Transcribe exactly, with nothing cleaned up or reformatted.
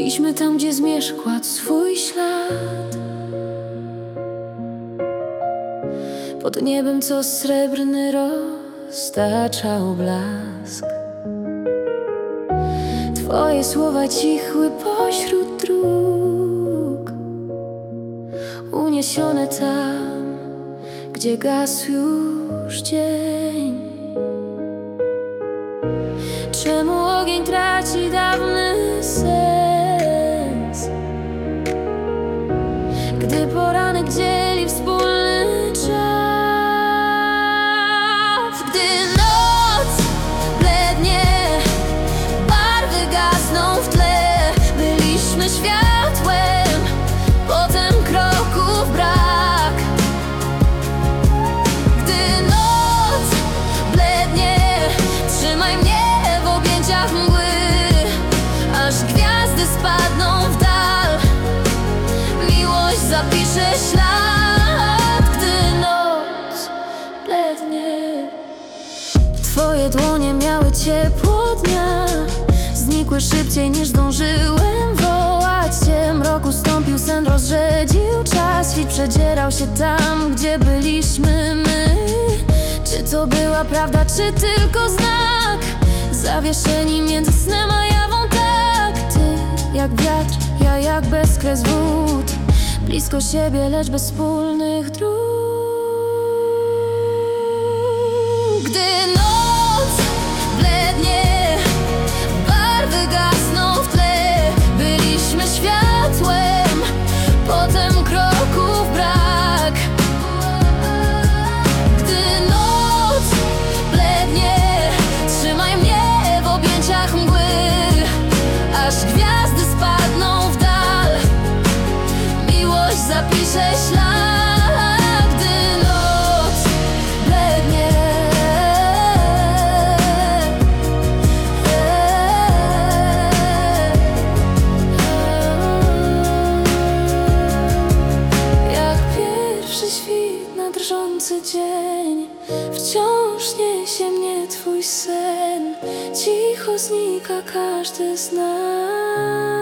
Byliśmy tam, gdzie zmierzch kładł swój ślad, pod niebem, co srebrny roztaczał blask. Twoje słowa cichły pośród dróg, uniesione tam, gdzie gasł już dzień. Czemu ogień traci dawny sens, gdy poranek dzieli wspólny czas? Gdy noc blednie, barwy gasną w tle, byliśmy światłem, potem kroków brak. Gdy noc blednie, trzymaj mnie w objęciach mgły, aż gwiazdy spadną w dal. Miłość zapisze ślad, gdy noc blednie. Twoje dłonie miały ciepło dnia, znikły szybciej niż zdążyłem wołać cię. Mroku stąpił sen, rozrzedził czas, świt przedzierał się tam, gdzie byliśmy my. Czy to była prawda, czy tylko znak? Zawieszeni między snem a jawą, tak. Ty jak wiatr, ja jak bezkres wód, blisko siebie, lecz bez wspólnych dróg. Gdy noc blednie, barwy gasną w tle, byliśmy światłem, potem kroków brak. Gdy noc blednie, trzymaj mnie w objęciach mgły, aż gwiazdy spadną w dal. Miłość zapisze ślad, gdy noc blednie. Jak pierwszy świt na drżący dzień, wciąż niesie mnie twój sen. Cicho znika każdy z nas.